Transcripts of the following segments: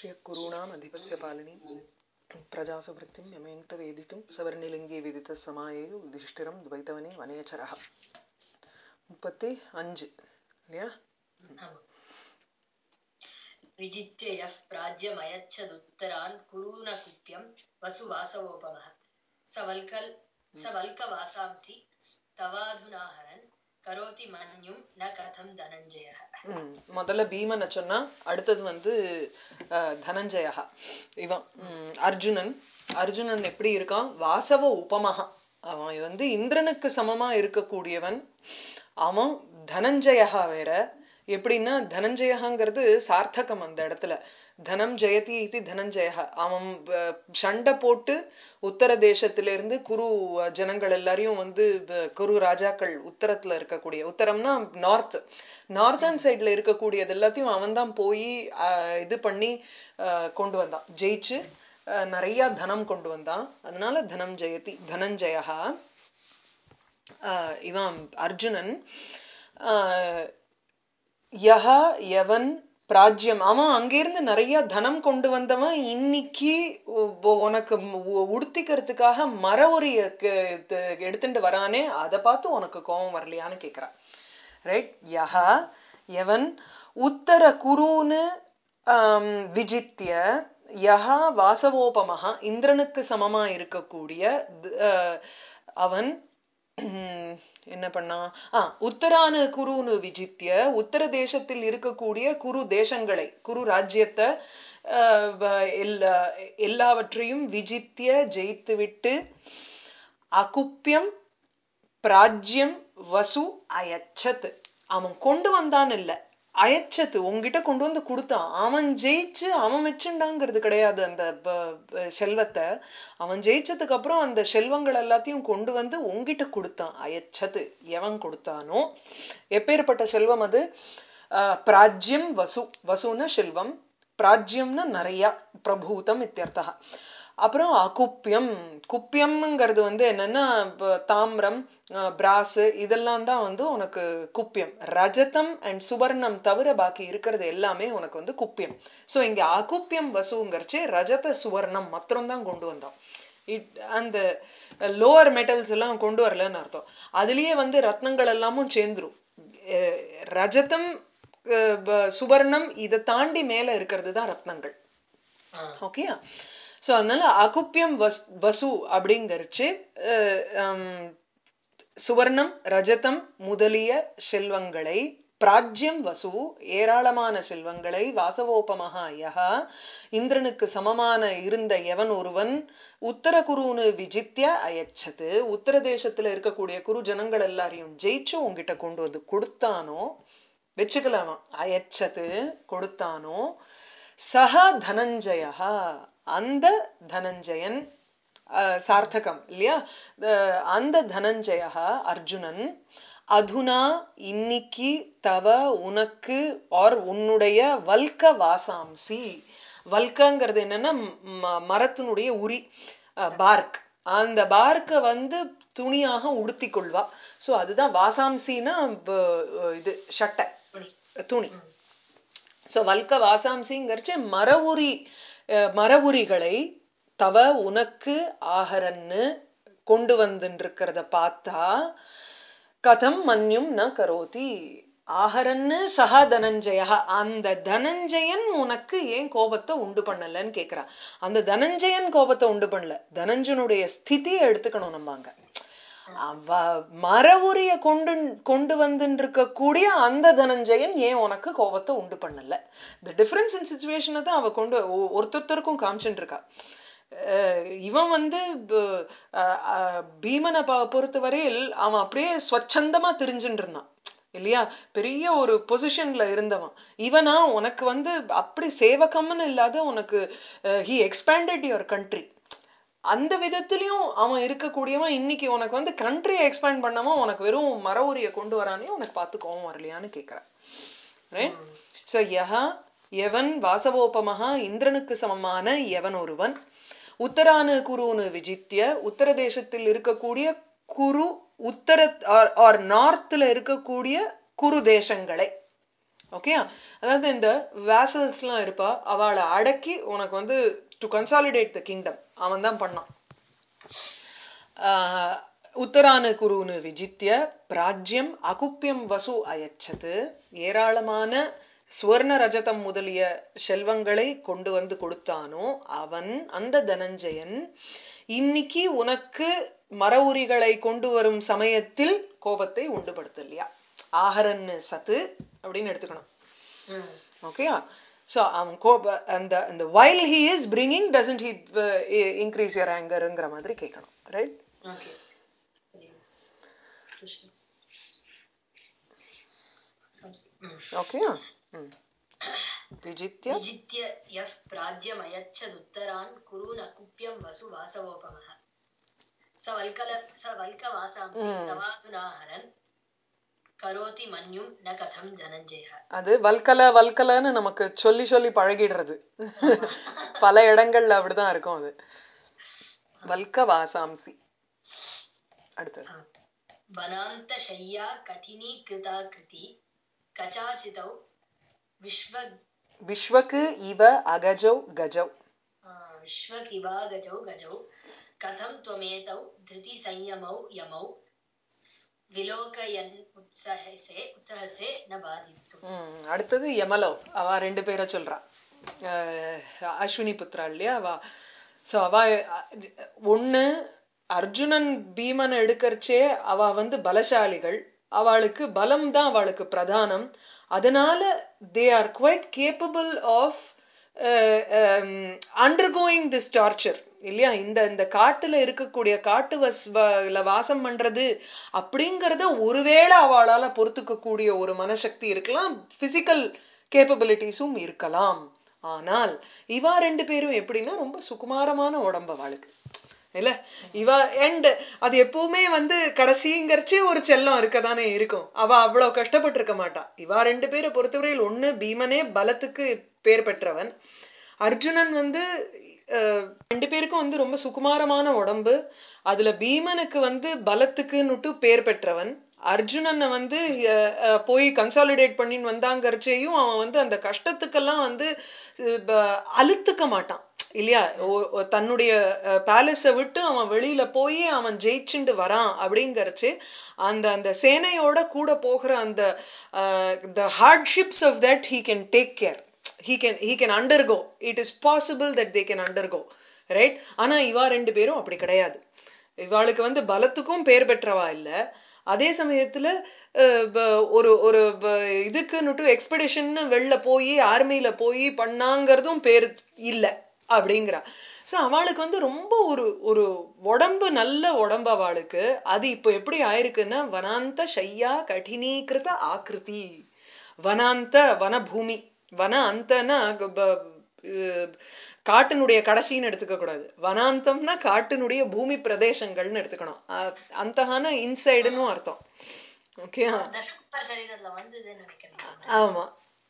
श्रियकुरूणाम् अधिपस्य पालिनी प्रजासु वृत्तिं यमेन्त वेदितुं सवर्णिलिङ्गे विदितः समायेयु युधिष्ठिरं द्वैतवने वनेचरः 35 இல்லையா विजित्य यः प्राज्यमयच्छदुत्तरान् कुरूण कुप्यं वसुवासवोपमः स वल्कवासांसि तवाधुनाहरन् करोति मन्युं न कथं धनञ्जयः. முதல்ல பீமனை சொன்னா அடுத்தது தனஞ்சயா இவன் அர்ஜுனன் எப்படி இருக்கான் வாசவ உபமகா அவன் இந்திரனுக்கு சமமா இருக்கக்கூடியவன் அவன் தனஞ்சயா வேற எப்படின்னா தனஞ்சயங்கிறது சார்த்தகம் அந்த இடத்துல தனம் ஜெயதி இது தனஞ்சயா அவன் சண்டை போட்டு உத்தர தேசத்திலிருந்து குரு ஜனங்கள் எல்லாரையும் குரு ராஜாக்கள் உத்தரத்துல இருக்கக்கூடிய உத்தரம்னா நார்த்தன் சைட்ல இருக்கக்கூடியது எல்லாத்தையும் அவன் தான் போய் இது பண்ணி கொண்டு வந்தான் ஜெயிச்சு நிறைய தனம் கொண்டு வந்தான் அதனால தனம் ஜெயதி தனஞ்சயா இவன் அர்ஜுனன் யஹா யவன் பிராஜ்யம் அவன் அங்கிருந்து நிறைய தனம் கொண்டு வந்தவன் இன்னைக்கு உனக்கு உடுத்திக்கிறதுக்காக மர ஒரு எடுத்துட்டு வரானே அதை பார்த்து உனக்கு கோபம் வரலையான்னு கேக்குறான் ரைட் யஹா யவன் உத்தர குருன்னு விஜித்ய யஹா வாசவோபமஹா இந்திரனுக்கு சமமா இருக்கக்கூடிய அவன் என்ன பண்ணா உத்தரான குருன்னு விஜித்ய உத்தர தேசத்தில் இருக்கக்கூடிய குரு தேசங்களை குரு ராஜ்யத்தை எல்லாவற்றையும் விஜித்ய ஜெயித்து விட்டு அகுப்பியம் பிராஜ்யம் வசு அயச்சத் அவன் கொண்டு வந்தான் இல்ல அயச்சத்து உங்ககிட்ட கொண்டு வந்து கொடுத்தான் அவன் ஜெயிச்சு அவன் வச்சுண்டாங்கிறது கிடையாது அந்த செல்வத்தை அவன் ஜெயிச்சதுக்கு அப்புறம் அந்த செல்வங்கள் எல்லாத்தையும் கொண்டு வந்து உங்ககிட்ட கொடுத்தான் அயச்சத்து எவன் கொடுத்தானோ எப்பேற்பட்ட செல்வம் அது பிராஜ்யம் வசுன்னா செல்வம் பிராஜ்யம்னா நிறைய பிரபூதம் இத்தியர்த்தா அப்புறம் அகுப்பியம் குப்பியம்ங்கிறது என்னன்னா தாமிரம் பிராஸ் இதெல்லாம் தான் உனக்கு குப்பியம் ரஜதம் அண்ட் சுவர்ணம் தவிர பாக்கி இருக்கிறது எல்லாமே உனக்கு குப்பியம் சோ இங்க அகுப்பியம் வசுங்கிறச்சு ரஜத சுவர்ணம் மாத்திரம் தான் கொண்டு வந்தோம் அந்த லோவர் மெட்டல்ஸ் எல்லாம் கொண்டு வரலன்னு அர்த்தம் அதுலயே ரத்னங்கள் எல்லாமும் சேர்ந்துரும் ரஜதம் சுவர்ணம் இதை தாண்டி மேல இருக்கிறது தான் ரத்னங்கள் ஓகே சோ அதனால அகுப்பியம் வசு அப்படிங்கறச்சு சுவர்ணம் ரஜதம் முதலிய செல்வங்களை பிராஜ்யம் வசு ஏராளமான செல்வங்களை வாசவோபமஹா யஹா இந்திரனுக்கு சமமான இருந்த எவன் ஒருவன் உத்தர குருன்னு விஜித்ய அயச்சது உத்தர தேசத்துல இருக்கக்கூடிய குரு ஜனங்கள் எல்லாரையும் ஜெயிச்சு உங்ககிட்ட கொண்டு வந்து கொடுத்தானோ வச்சுக்கலாமா அயச்சது கொடுத்தானோ சஹா தனஞ்சயா அந்த தனஞ்சயன் சார்த்தகம் இல்லையா அந்த தனஞ்சயா அர்ஜுனன் அதுனா இன்னைக்கு தவ உனக்கு ஆர் உன்னுடைய வல்க வாசாம்சி வல்கங்கிறது என்னன்னா மரத்தினுடைய உரி பார்க் அந்த பார்க்க துணியாக உடுத்தி கொள்வா சோ அதுதான் வாசாம்சின்னா இது சட்டை துணி சோ வல்க வாசாம்சிங்கிறச்சு மரவுரிகளை தவ உனக்கு ஆஹரன்னு கொண்டு வந்துருக்கிறத பார்த்தா கதம் மன்யும் ந கரோதி ஆஹரன்னு சஹா தனஞ்சயா அந்த தனஞ்சயன் உனக்கு ஏன் கோபத்தை உண்டு பண்ணலன்னு கேக்குறான் அந்த தனஞ்சயன் கோபத்தை உண்டு பண்ணல தனஞ்சனுடைய ஸ்திதியை எடுத்துக்கணும் நம்ம அங்க மரவுரிய கொண்டு வந்துருக்கக்கூடிய அந்த தனஞ்சயன் ஏன் உனக்கு கோபத்தை உண்டு பண்ணல இந்த டிஃபரன்ஸ் இன் சிச்சுவேஷனை தான் அவ கொண்டு ஒருத்தருக்கும் காமிச்சுட்டு இருக்கா இவன் பீமனை பொறுத்தவரையில் அவன் அப்படியே ஸ்வச்சந்தமா தெரிஞ்சுட்டு இருந்தான் இல்லையா பெரிய ஒரு பொசிஷன்ல இருந்தவன் இவனா உனக்கு அப்படி சேவகம்னு இல்லாத உனக்கு he expanded your country அந்த விதத்திலயும் அவன் இருக்கக்கூடியவன் இன்னைக்கு உனக்கு கண்ட்ரியை எக்ஸ்பேண்ட் பண்ணாம உனக்கு வெறும் மர உரிய கொண்டு வரானே உனக்கு பார்த்து கோவம் வரலையான்னு கேக்குறான் ரைட் சோ யஹா எவன் வாசவோபமஹா இந்திரனுக்கு சமமான எவன் ஒருவன் உத்தரான குருன்னு விஜித்ய உத்தர தேசத்தில் இருக்கக்கூடிய குரு உத்தர ஆர் நார்த்ல இருக்கக்கூடிய குரு தேசங்களை ஓகே, அதாவது இந்த வேசல்ஸ்லாம் இருப்பா, அவளை அடக்கி உனக்கு வந்து டு கன்சாலிடேட் த கிங்டம் அவன் தான் பண்ணான். உத்தரானு குருன்னு விஜித்ய பிராஜ்யம் அகுப்பியம் வசு அயச்சது, ஏராளமான சுவர்ண ரஜதம் முதலிய செல்வங்களை கொண்டு வந்து கொடுத்தானோ அவன், அந்த தனஞ்சயன் இன்னைக்கு உனக்கு மர உரிகளை கொண்டு வரும் சமயத்தில் கோபத்தை உண்டுபடுத்தலையா. ஆஹரன்னு சத்து அப்படின்னு எடுத்துக்கணும். ஓகே, ஸோ அவன் அந்த அந்த while he is bringing doesn't he increase your angerங்கிற மாதிரி கேட்கணும். ரைட்? ஓகே. விஜித்ய विजित्य यः प्राज्यमयच्छदुत्तरान् कुरून् अकुप्यं वसु वासवोपमः स वल्कवासांसि तवाधुनाहरन् करोति मन्युं न कथं धनञ्जयः. அது வல்கலன்னு நமக்கு சொல்லி சொல்லி பழகிடுறது. பல இடங்கள்ல அப்படிதான் இருக்கும் அது. வல்க வாசாம்சி. அடுத்தது वनान्त शय्या कठिनी कृताकृति कचाचितौ விஸ்வக்கு இவ அகஜௌ கஜௌ. विश्वकिवा गजौ गजौ कथं त्वमेतौ धृति संयमौ यमौ विलोकयन् उत्सहसे न बाधितुम्. அடுத்தது யமலோ. அவ ரெண்டு பேரை சொல்றா, அஸ்வினி புத்ரா இல்லையா அவ. ஸோ அவ ஒண்ணு அர்ஜுனன் பீமன் எடுக்கறச்சே அவ வந்து பலசாலிகள், அவளுக்கு பலம் தான் அவளுக்கு பிரதானம். அதனால they are quite capable of undergoing this torture இல்லையா. இந்த இந்த காட்டுல இருக்கக்கூடிய காட்டு வாசம் பண்றது அப்படிங்கறத ஒருவேளை அவளால பொறுத்துக்க கூடிய ஒரு மனசக்தி இருக்கலாம், பிசிக்கல் கேப்பபிலிட்டிஸும் இருக்கலாம். ஆனால் இவா ரெண்டு பேரும் எப்படின்னா ரொம்ப சுகுமாரமான உடம்பு அவளுக்கு இல்ல. இவ அண்ட் அது எப்பவுமே வந்து கடைசிங்கிறச்சே ஒரு செல்லம் இருக்கதானே இருக்கும். அவ அவ்வளவு கஷ்டப்பட்டு இருக்க மாட்டா. இவா ரெண்டு பேரை பொறுத்தவரையில் ஒண்ணு பீமனே பலத்துக்கு பேர் பெற்றவன், அர்ஜுனன் வந்து ரெண்டு பேருக்கும் வந்து ரொம்ப சுகுமாரமான உடம்பு. அதுல பீமனுக்கு வந்து பலத்துக்குன்னுட்டு பேர் பெற்றவன், அர்ஜுனனை வந்து போய் கன்சாலிடேட் பண்ணின்னு வந்தாங்கறச்சேயும் அவன் வந்து அந்த கஷ்டத்துக்கெல்லாம் வந்து அழுத்துக்க மாட்டான் இல்லையா. தன்னுடைய பேலஸை விட்டு அவன் வெளியில போய் அவன் ஜெயிச்சுண்டு வரான் அப்படிங்கறச்சு அந்த அந்த சேனையோட கூட போகிற அந்த the hardships of that he can take care, he can undergo, it is possible that they can undergo, right? ஆனா இவா ரெண்டு பேரும் அப்படி கிடையாது. இவாளுக்கு வந்து பலத்துக்கும் பேர் பெற்றவா இல்ல, அதே சமயத்துல ஒரு ஒரு இதுக்குன்னுட்டு எக்ஸ்பெடிஷன் வெளில போய் ஆர்மியில போய் பண்ணாங்கிறதும் பேர் இல்லை அப்படிங்கிறா. ஸோ அவளுக்கு வந்து ரொம்ப ஒரு ஒரு உடம்பு நல்ல உடம்பு அவளுக்கு. அது இப்போ எப்படி ஆயிருக்குன்னா வனாந்த ஷையா கடினீகிருத ஆக்கிருதி. வனாந்த வனபூமி, வன அந்தனா காட்டினுடைய கடைசின்னு எடுத்துக்க கூடாது, வனாந்தம்னா காட்டினுடைய பூமி பிரதேசங்கள்னு எடுத்துக்கணும். அந்தகான இன்சைடுன்னு அர்த்தம். ஓகே, ஆமா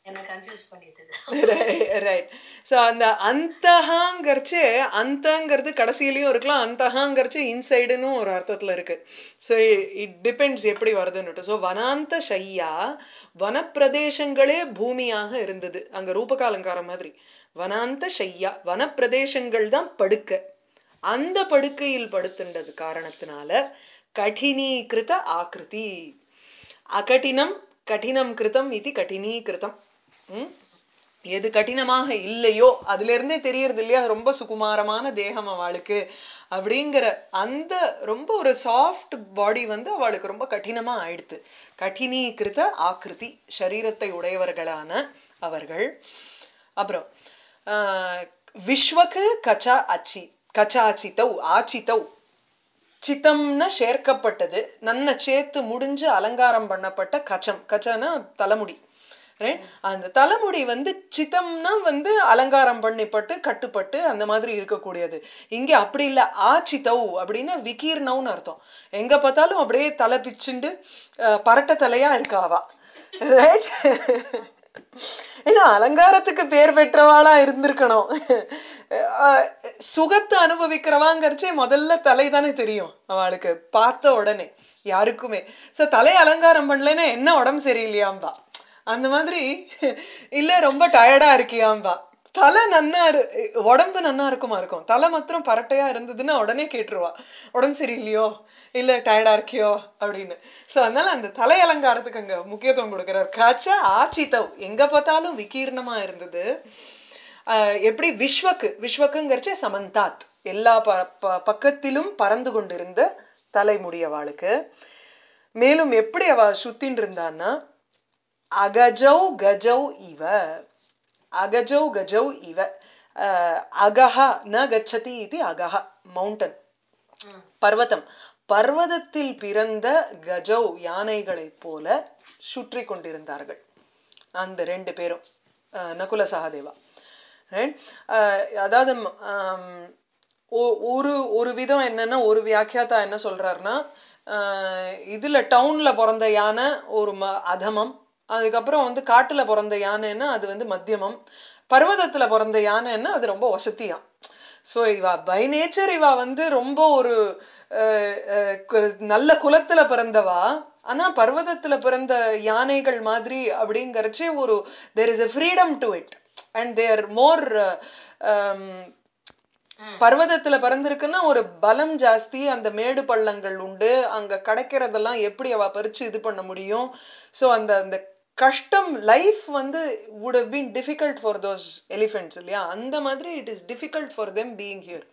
ரைட். ஸோ அந்த அந்தகாங்கிறச்சு, அந்தங்கிறது கடைசியிலையும் இருக்கலாம், அந்தகாங்கிறச்சு இன்சைடுன்னு ஒரு அர்த்தத்துல இருக்கு. ஸோ இட் டிபெண்ட்ஸ் எப்படி வருதுன்னுட்டு. ஸோ வனாந்த ஷையா, வனப்பிரதேசங்களே பூமியாக இருந்தது அங்க, ரூபகாலங்காரம் மாதிரி. வனாந்த ஷையா, வனப்பிரதேசங்கள் தான் படுக்க, அந்த படுக்கையில் படுத்துண்டது காரணத்தினால கடினீகிருத ஆக்கிருதி. அகடினம் கடினம் கிருதம் இது கடினீகிருதம். எது கடினமாக இல்லையோ அதுல இருந்தே தெரியறது இல்லையா ரொம்ப சுகுமாரமான தேகம் அவளுக்கு அப்படிங்கிற அந்த ரொம்ப ஒரு சாஃப்ட் பாடி வந்து அவளுக்கு ரொம்ப கடினமா ஆயிடுத்து. கடினீகிருத ஆக்கிருதி, சரீரத்தை உடையவர்களான அவர்கள். அப்புறம் விஸ்வக்கு கச்சா அச்சி, கச்சாச்சித்தௌ ஆச்சித்தௌ, சித்தம்னா சேர்க்கப்பட்டது, நன்ன சேர்த்து முடிஞ்சு அலங்காரம் பண்ணப்பட்ட கச்சம். கச்சனா தலைமுடி, அந்த தலைமுடி வந்து சித்தம்னா வந்து அலங்காரம் பண்ணிப்பட்டு கட்டுப்பட்டு அந்த மாதிரி இருக்கக்கூடியது. இங்க அப்படி இல்ல, ஆச்சித்தௌ அப்படின்னா விகீர்ணவுன்னு அர்த்தம். எங்க பார்த்தாலும் அப்படியே தலை பிச்சுண்டு பரட்ட தலையா இருக்காவா, ரைட்? ஏன்னா அலங்காரத்துக்கு பேர் பெற்றவாளா இருந்திருக்கணும். சுகத்தை அனுபவிக்கிறவாங்கிறச்சே முதல்ல தலை தானே தெரியும் அவளுக்கு பார்த்த உடனே யாருக்குமே. சோ தலை அலங்காரம் பண்ணலன்னா என்ன உடம்பு சரியில்லையாம்பா. அந்த மாதிரி இல்ல ரொம்ப டயர்டா இருக்கியாம்பா. தலை நன்னா உடம்பு நன்னா இருக்கும், தலை மாத்திரம் பரட்டையா இருந்ததுன்னா உடனே கேட்டுருவா உடம்பு சரியில்லையோ இல்ல டயர்டா இருக்கியோ அப்படின்னு. சோ அதனால அந்த தலை அலங்காரத்துக்கு அங்க முக்கியத்துவம் கொடுக்கிறார். காச்ச ஆச்சித்தவ் எங்க பார்த்தாலும் விகீர்ணமா இருந்தது. எப்படி விஸ்வக்குங்கிறச்ச சமந்தாத் எல்லா பக்கத்திலும் பறந்து கொண்டிருந்த தலைமுடியவாளுக்கு. மேலும் எப்படி அவ சுத்தின் இருந்தான்னா அகஜௌ கஜௌ இவ, அகஜௌ கஜௌ இவ. அகஹ ந கச்சதி இது அகஹ மவுண்டன் பர்வதம், பர்வதத்தில் பிறந்த கஜௌ யானைகளைப் போல சுற்றி கொண்டிருந்தார்கள் அந்த ரெண்டு பேரும், நகுல சகாதேவா. அதாவது ஒரு ஒரு விதம் என்னன்னா, ஒரு வியாக்கியாத்தா என்ன சொல்றாருன்னா, இதுல டவுன்ல பிறந்த யானை ஒரு அதமம், அதுக்கப்புறம் வந்து காட்டுல பிறந்த யானைன்னா அது வந்து மத்தியமம், பர்வதத்துல பிறந்த யானைன்னா அது ரொம்ப வசதியா. ஸோ இவா பை நேச்சர் இவா வந்து ரொம்ப ஒரு நல்ல குலத்துல பிறந்தவா, ஆனா பர்வதத்துல பிறந்த யானைகள் மாதிரி அப்படிங்கறச்சே ஒரு there is a freedom to it and they are more பர்வதத்துல பிறந்திருக்குன்னா ஒரு பலம் ஜாஸ்தி, அந்த மேடு பள்ளங்கள் உண்டு, அங்க கிடைக்கிறதெல்லாம் எப்படி அவ பறிச்சு இது பண்ண முடியும். ஸோ அந்த அந்த கஷ்டம் லைஃப் வந்து would have been difficult for those elephants இல்லையா, அந்த மாதிரி it is difficult for them being here.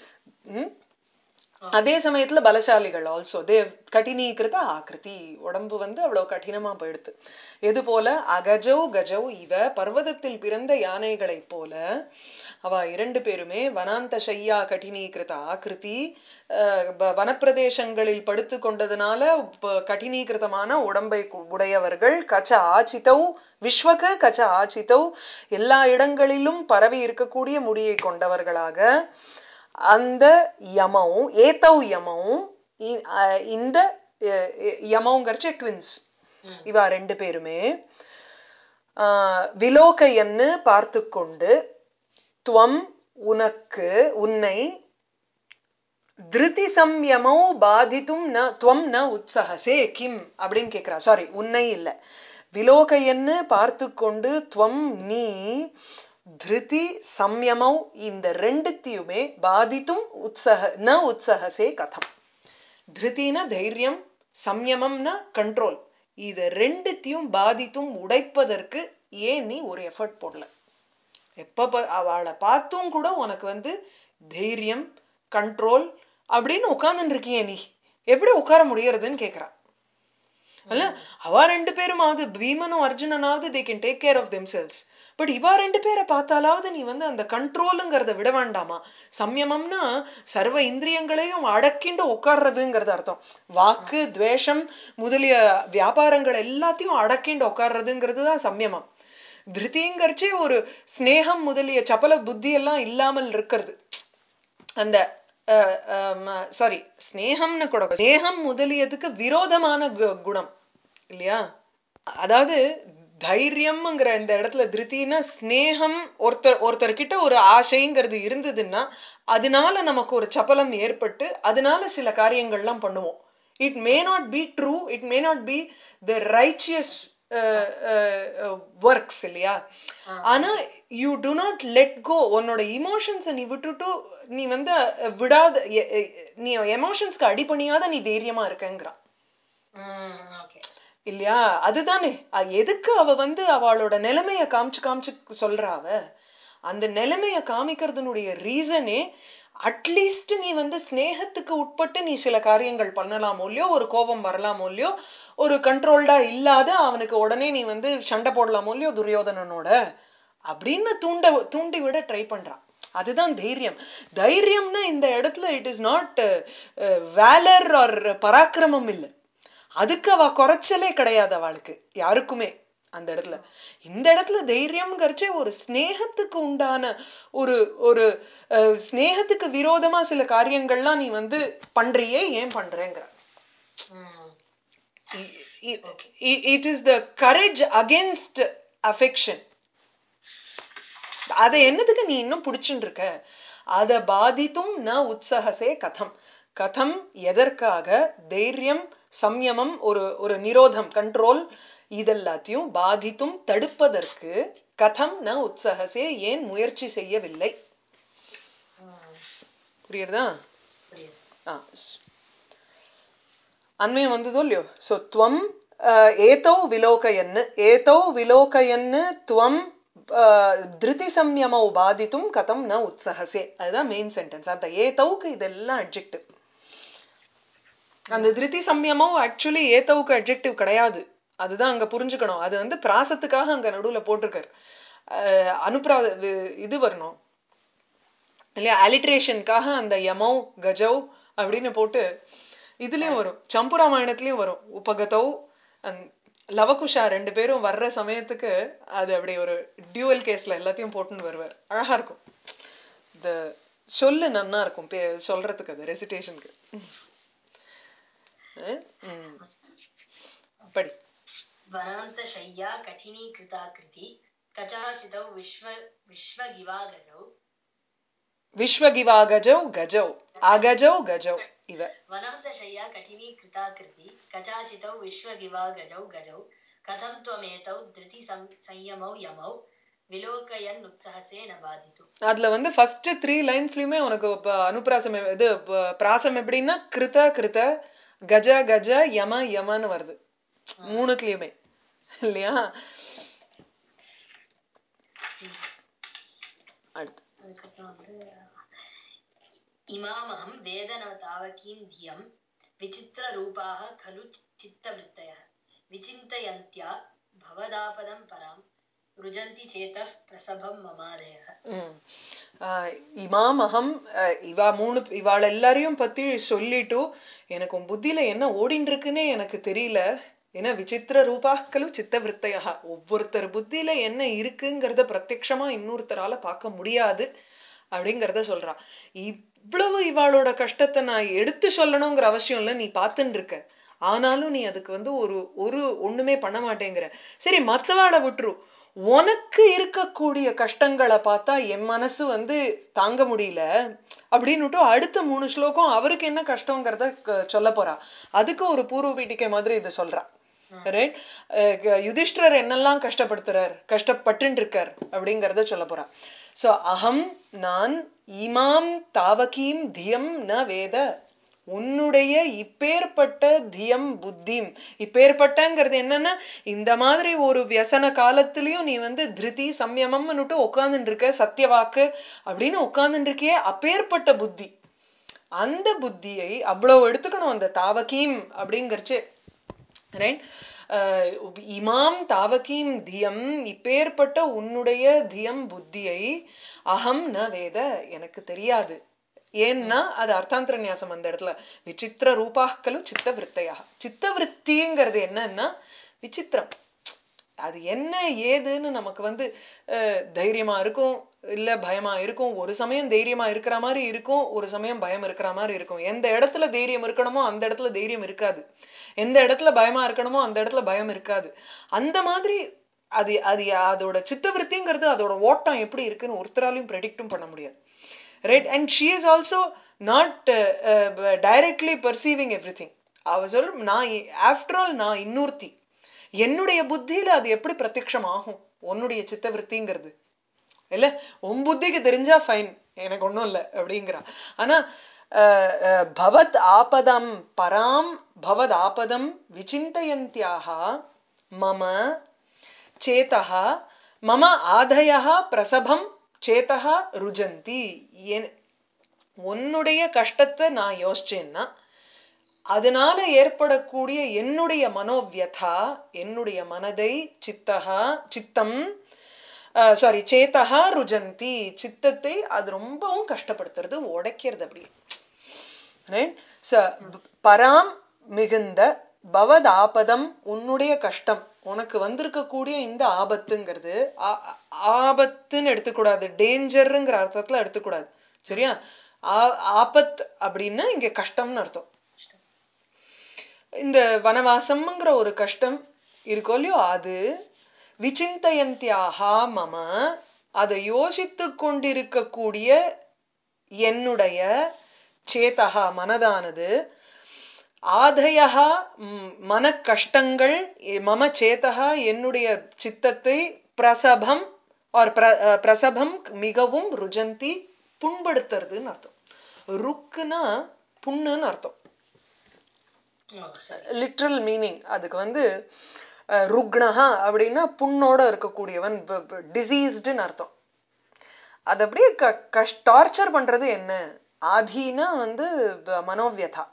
அதே சமயத்துல பலசாலிகள் ஆல்சோ தே கடினீகிருத ஆக்கிருதி, உடம்பு வந்து அவ்வளவு கடினமா போயிடுது. எது போல அகஜௌ கஜௌ இவ, பர்வதத்தில் பிறந்த யானைகளை போல அவ இரண்டு பேருமே வனாந்த ஷையா கடினீகிருத ஆக்கிருதி, வனப்பிரதேசங்களில் படுத்து கொண்டதுனால கடினீகிருதமான உடம்பை உடையவர்கள். கச்ச ஆச்சித்தௌ விஸ்வக்கு கச்ச ஆச்சித்தௌ எல்லா இடங்களிலும் பரவி இருக்கக்கூடிய முடியை கொண்டவர்களாக. அந்த யமவும் ஏதௌ யமவும் இந்த யமவுங்கர்ச்ச ட்வின்ஸ் இவா ரெண்டு பேருமே விலோகையன்னு பார்த்து கொண்டு துவம் உனக்கு உன்னை திருதி சம்யமௌ பாதித்தும் ந துவம் ந உத்சஹசே கிம் அப்படின்னு கேட்கிறா. சாரி, உன்னை இல்ல, விலோகையன்னு பார்த்து கொண்டு துவம் நீ திருதி சம்யமௌ இந்த ரெண்டுத்தையுமே பாதித்தும் ந உத்சஹசே கதம். திருத்தினா தைரியம், சம்யமம்னா கண்ட்ரோல், இது ரெண்டுத்தையும் பாதித்தும் உடைப்பதற்கு ஏன் நீ ஒரு எஃபர்ட் போடல? எப்ப அவளை பார்த்தும் கூட உனக்கு வந்து தைரியம் கண்ட்ரோல் அப்படின்னு உட்கார்ந்துட்டு இருக்கியே, நீ எப்படி உட்கார முடியறதுன்னு கேக்குறா. அல்ல அவ ரெண்டு பேருமாவது பீமனும் அர்ஜுனனாவது they can take care of themselves. But இவா ரெண்டு பேரை பார்த்தாலாவது நீ வந்து அந்த கண்ட்ரோலுங்கிறத விட வேண்டாமா? சம்யமம்னா சர்வ இந்திரியங்களையும் அடக்கிண்டு உட்கார்றதுங்கிறது அர்த்தம். வாக்கு துவேஷம் முதலிய வியாபாரங்கள் எல்லாத்தையும் அடக்கிண்டு உட்கார்றதுங்கிறது தான் சம்யமம். திருத்திங்கிறச்சே ஒரு ஸ்னேகம் முதலிய சபல புத்தி எல்லாம் இல்லாமல் இருக்கிறது. அந்த சாரி ஸ்னேகம்னு கூட, ஸ்னேகம் முதலியதுக்கு விரோதமான குணம் இல்லையா. அதாவது தைரியம்ங்கிற இந்த இடத்துல திருத்தினா ஸ்னேகம், ஒருத்தர்கிட்ட ஒரு ஆசைங்கிறது இருந்ததுன்னா அதனால நமக்கு ஒரு சபலம் ஏற்பட்டு அதனால சில காரியங்கள்லாம் பண்ணுவோம். It may not be true, it may not be the righteous works இல்லையா. ஆனா you do not let go, உன்னோட இமோஷன்ஸை நீ விட்டுட்டு நீ வந்து விடாத, நீ எமோஷன்ஸ்க்கு அடிபணியாத நீ தைரியமா இருக்கங்கிறா இல்லையா. அதுதானே எதுக்கு அவ வந்து அவளோட நிலைமைய காமிச்சு காமிச்சு சொல்றா. அவ அந்த நிலைமைய காமிக்கிறதுனுடைய ரீசனே அட்லீஸ்ட் நீ வந்து ஸ்னேகத்துக்கு உட்பட்டு நீ சில காரியங்கள் பண்ணலாமோ இல்லையோ, ஒரு கோபம் வரலாமோ இல்லையோ, ஒரு கண்ட்ரோல்டா இல்லாத அவனுக்கு உடனே நீ வந்து சண்டை போடலாமோ இல்லையோ துரியோதனனோட அப்படின்னு தூண்டி விட ட்ரை பண்றான். அதுதான் தைரியம். தைரியம்னா இந்த இடத்துல it is not valour or பராக்கிரமம் இல்லை, அதுக்கு அவ குறைச்சலே கிடையாது அவளுக்கு யாருக்குமே அந்த இடத்துல. இந்த இடத்துல தைரியம்ங்கிறச்சே ஒரு ஸ்னேகத்துக்கு உண்டான ஒரு ஒரு ஸ்னேகத்துக்கு விரோதமா சில காரியங்கள்லாம் நீ வந்து பண்றியே, ஏன் பண்றேங்கிற. It is the courage against affection. அதை என்னதுக்கு நீ இன்னும் பிடிச்சுட்டு இருக்க? அதை பாதித்தும் ந உற்சகசே கதம். கதம் எதற்காக? தைரியம் சம்யமம் ஒரு ஒரு நிரோதம் கண்ட்ரோல் இதெல்லாத்தையும் பாதித்தும் தடுப்பதற்கு கதம் ந உத்சகசே ஏன் முயற்சி செய்யவில்லை. புரியுறதா? அன்வயம் வந்ததோ இல்லையோ. சோ துவம் ஏதௌ விலோகயன்னு துவம் திருதி சம்யமௌ பாதித்தும் கதம் ந உத்சகசே. அதுதான் மெயின் சென்டென்ஸ். அந்த ஏதௌக்கு இதெல்லாம் அட்ஜெக்டிவ். அந்த திருதி சம்யமம் ஆக்சுவலி ஏதவுக்கு அட்ஜெக்டிவ் கிடையாது. அதுதான் அங்க புரிஞ்சுக்கணும். அது வந்து பிராசத்துக்காக அங்க நடுவுல போட்டிருக்காரு. அனுப்ரா இது வரணும் இல்லையா, அலிட்ரேஷனுக்காக அந்த யமௌ கஜௌ அப்படின்னு போட்டு இதுலயும் வரும், சம்புராமாயணத்திலயும் வரும். உபகதௌ லவகுஷா ரெண்டு பேரும் வர்ற சமயத்துக்கு அது அப்படி ஒரு டியூவல் கேஸ்ல எல்லாத்தையும் போட்டுன்னு வருவார். அழகா இருக்கும். இந்த சொல்லு நன்னா இருக்கும் சொல்றதுக்கு, அது ரெசிடேஷனுக்கு. படி. वनान्तशय्या कठिनीकृताकृति कचाचितौ विश्वगिवागजौ विश्वगिवागजौ गजौ अगजौ गजौ इव. वनान्तशय्या कठिनीकृताकृति कचाचितौ विश्वगिवागजौ गजौ कथं त्वमेतौ धृति संयमौ यमौ विलोकयन् उत्सहसे न बाधितु. அதுல வந்து ஃபர்ஸ்ட் 3 லைன்ஸ்லயுமே உனக்கு அனுப்ராசம் இது பிராசம் எப்படின்னா கிருத கிருத கஜ கஜ யம யமன்னு வருது மூணுத்துலயுமே இல்லையா. इमामहं वेदनवतावकीं धियं विचित्ररूपाः खलु चित्तवृत्तयः विचिन्तयन्त्या भवदापदं परां रुजन्ति चेतः प्रसभं ममादयः. இமாமகம் இவாள் எல்லாரையும் பத்தி சொல்லிட்டு எனக்கு உன் புத்தியில என்ன ஓடின்னு இருக்குன்னே எனக்கு தெரியல. ஏன்னா விசித்திர ரூபாக்களு சித்த விற்த்தையா, ஒவ்வொருத்தர் புத்தியில என்ன இருக்குங்கிறத பிரத்யக்ஷமா இன்னொருத்தரால பார்க்க முடியாது அப்படிங்கிறத சொல்றான். இவ்வளவு இவாளோட கஷ்டத்தை நான் எடுத்து சொல்லணுங்கிற அவசியம் இல்லை, நீ பார்த்துன்னு இருக்க. ஆனாலும் நீ அதுக்கு வந்து ஒண்ணுமே பண்ண மாட்டேங்கிற. சரி மத்தவாளை விட்டுரு, உனக்கு இருக்கக்கூடிய கஷ்டங்களை பார்த்தா என் மனசு வந்து தாங்க முடியல அப்படின்னுட்டு அடுத்த 3 ஸ்லோகம் அவருக்கு என்ன கஷ்டங்கிறத சொல்ல போறா. அதுக்கு ஒரு பூர்வ பீட்டிகை மாதிரி இதை சொல்றா. ரைட், யுதிஷ்டர் என்னெல்லாம் கஷ்டப்பட்டு இருக்கார் அப்படிங்கிறத சொல்ல போறா. சோ அகம் நான் இமாம் தாவகீம் தியம் ந வேத, உன்னுடைய இப்பேற்பட்ட தியம் புத்திம். இப்பேற்பட்டங்கிறது என்னன்னா இந்த மாதிரி ஒரு வியசன காலத்திலயும் நீ வந்து திருதி சம்யமம்னுட்டு உட்கார்ந்துட்டு இருக்க, சத்தியவாக்கு அப்படின்னு உட்கார்ந்துட்டு இருக்கியே, அப்பேற்பட்ட புத்தி. அந்த புத்தியை அவ்வளவு எடுத்துக்கணும் அந்த தாவகீம் அப்படிங்கிறச்சு. ரைட், இமாம் தாவகீம் தியம், இப்பேற்பட்ட உன்னுடைய தியம் புத்தியை அகம் ந வேத, எனக்கு தெரியாது. ஏன்னா அது அர்த்தாந்தர நியாசம் அந்த இடத்துல. விசித்திர ரூபாக்களு சித்த விற்த்தையா, சித்த விற்த்திங்கிறது என்னன்னா விசித்திரம். அது என்ன ஏதுன்னு நமக்கு வந்து தைரியமா இருக்கும், இல்ல பயமா இருக்கும். ஒரு சமயம் தைரியமா இருக்கிற மாதிரி இருக்கும், ஒரு சமயம் பயம் இருக்கிற மாதிரி இருக்கும். எந்த இடத்துல தைரியம் இருக்கணுமோ அந்த இடத்துல தைரியம் இருக்காது, எந்த இடத்துல பயமா இருக்கணுமோ அந்த இடத்துல பயம் இருக்காது. அந்த மாதிரி அது அது அதோட சித்தவருத்திங்கிறது அதோட ஓட்டம் எப்படி இருக்குன்னு ஒருத்தராலையும் ப்ரெடிக்டும் பண்ண முடியாது. Right, and she is also not directly perceiving everything. அவ சொல்லும் நான் ஆஃப்டர் ஆல் நான் இன்னொருத்தி, என்னுடைய புத்தியில அது எப்படி பிரத்யக்ஷம் ஆகும் உன்னுடைய சித்தவருத்திங்கிறது இல்ல. உன் புத்திக்கு தெரிஞ்சா ஃபைன், எனக்கு ஒன்றும் இல்லை அப்படிங்கிறா. ஆனா பவத் ஆபதம் பராம் பவத் ஆபதம் விசிந்தயந்தியாக மம சேதா மம ஆதயः பிரசபம் சேதா ருஜந்தி. உன்னுடைய கஷ்டத்தை நான் யோசிச்சேன்னா அதனால ஏற்படக்கூடிய என்னுடைய மனோவியதா, என்னுடைய மனதை சித்தம் சேதா ருஜந்தி, சித்தத்தை அது ரொம்பவும் கஷ்டப்படுத்துறது, உடைக்கிறது அப்படி. பராம் மிகுந்த பவத் ஆபதம், உன்னுடைய கஷ்டம், உனக்கு வந்திருக்கக்கூடிய இந்த ஆபத்துங்கிறது ஆபத்துன்னு எடுத்துக்கூடாது, டேஞ்சருங்கிற அர்த்தத்துல எடுத்துக்கூடாது. சரியா, ஆபத் அப்படின்னா இங்க கஷ்டம்னு அர்த்தம். இந்த வனவாசம்ங்கிற ஒரு கஷ்டம் இருக்கோ இல்லையோ, அது விசிந்தயந்தியாக மம, அதை யோசித்து கொண்டிருக்கக்கூடிய என்னுடைய சேதகா மனதானது ஆதயः மன கஷ்டங்கள் மம சேதா என்னுடைய சித்தத்தை பிரசபம் or பிரசபம் மிகவும் ருஜந்தி புண்படுத்துறதுன்னு அர்த்தம். ருக்குனா புண்ணுன்னு அர்த்தம். லிட்ரல் மீனிங் அதுக்கு வந்து ருக்ணஹா அப்படின்னா புண்ணோட இருக்கக்கூடியவன், டிசீஸ்டுன்னு அர்த்தம். அது அப்படியே டார்ச்சர் பண்றது என்ன? ஆதினா வந்து மனோவியதா.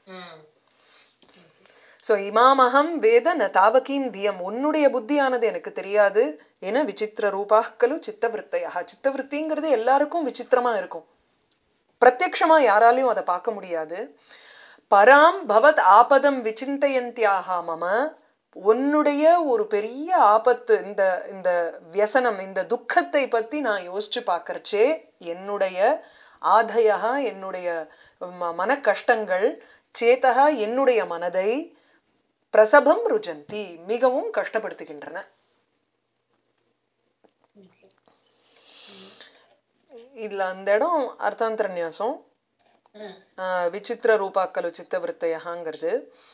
சோ இமாமகம் வேத ந தாவகீம் தியம், உன்னுடைய புத்தியானது எனக்கு தெரியாது. ஏன்னா விசித்திர ரூபாக்கலு சித்தவருத்தையா, சித்தவருத்திங்கிறது எல்லாருக்கும் விசித்திரமா இருக்கும், பிரத்யக்ஷமா யாராலையும் அதை பார்க்க முடியாது. பராம் பவத் ஆபதம் விசிந்தயந்தியாக மம, உன்னுடைய ஒரு பெரிய ஆபத்து, இந்த இந்த வியசனம், இந்த துக்கத்தை பத்தி நான் யோசிச்சு பார்க்கறச்சே என்னுடைய ஆதயா என்னுடைய மன கஷ்டங்கள், சேதகா என்னுடைய மனதை, பிரசபம் ருஜந்தி மிகவும் கஷ்டப்படுத்துகின்றன. இதுல அந்த இடம் அர்த்தாந்தர நியாசம். விசித்திர ரூபாக்கலு சித்தவருத்தையாங்கிறது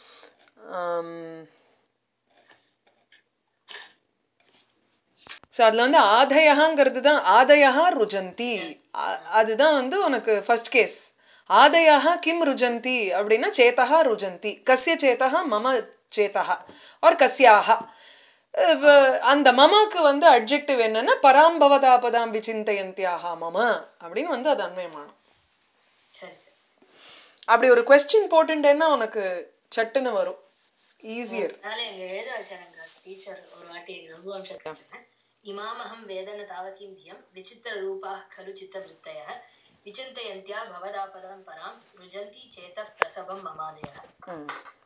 அதுல வந்து ஆதயங்கிறது தான், ஆதயா ருஜந்தி அதுதான் வந்து உனக்கு ஃபர்ஸ்ட் கேஸ். ஆதயா கிம் ருஜந்தி அப்படின்னா சேதா ருஜந்தி, கஸ்ய சேதா மம சேதா ஆர் கஸ்யாக. அந்த மமாக்கு வந்து அட்ஜெக்டிவ் என்னன்னா பராம்பவதாபதாம் விசிந்தயந்தியாக மம அப்படின்னு வந்து அது அன்வயமானம். அப்படி ஒரு கொஸ்டின் போட்டுட்டேன்னா உனக்கு சட்டுன்னு வரும், ஈஸியர். டீச்சர் ஒரு வாட்டி ரகுவம்சம் இமாமஹம் வேதன தாவகீம் தியம் விசித்திர ரூபாः खलु चित्तवृत्तयः विचिन्तयन्त्या भवदापदं परां सृजन्ति चेतः प्रसभं ममादयः.